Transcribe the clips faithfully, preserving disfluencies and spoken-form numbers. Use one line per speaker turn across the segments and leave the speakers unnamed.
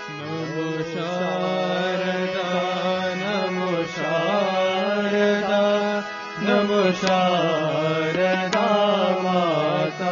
नमो शारदा नमो शारदा नमो शारदा माता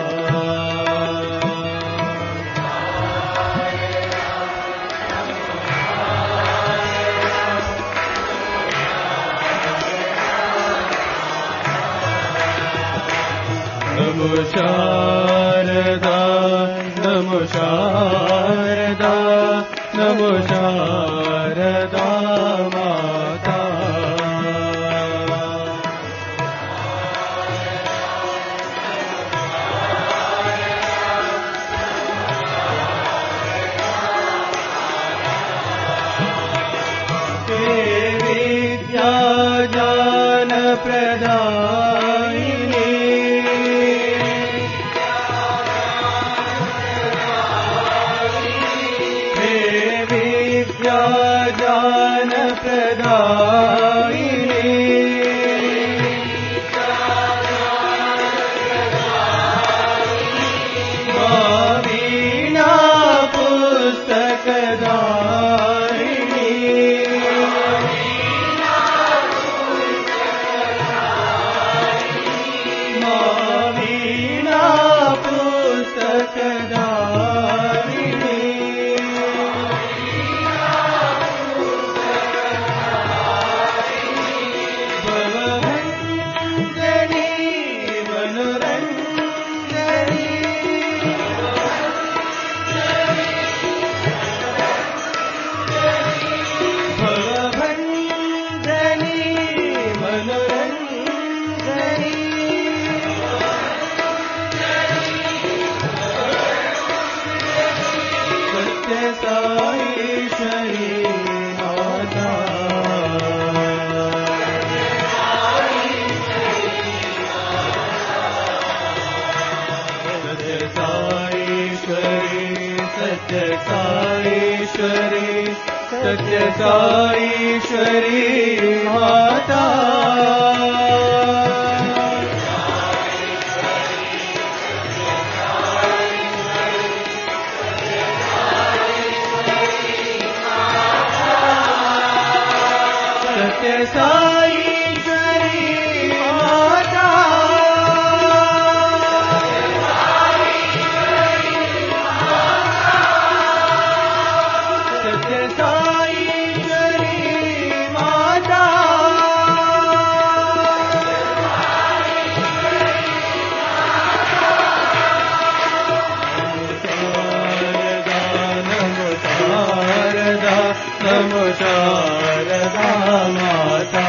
नमो शारदा नमो शारदा नमो शारदा माता हे विद्या ज्ञान प्रदायिनी ज्ञान प्रदायिनी वीणा पुस्तकदायिनी वीणा पुस्तकदायिनी साईश्वरी माता सत्य साईश्वरी सत्य साईश्वरी सत्य साईश्वरी माता सत्य साईश्वरी माता सत्य साईश्वरी माता नमो शारदा नमो शारदा माता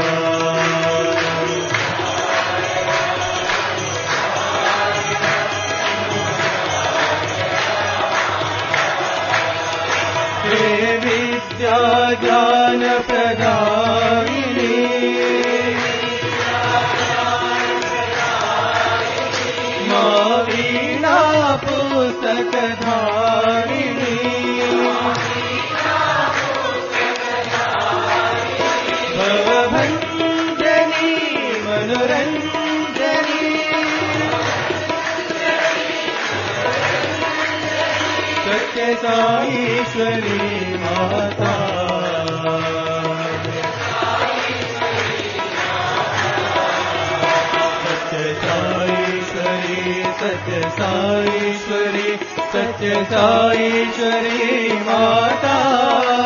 हे विद्या ज्ञान प्रदायिनी वीणा पुस्तकधारिणी भवभञ्जनी मनोरञ्जनी सत्य साईश्वरी माता सत्य साईश्वरी सत्य साईश्वरी सत्य साईश्वरी माता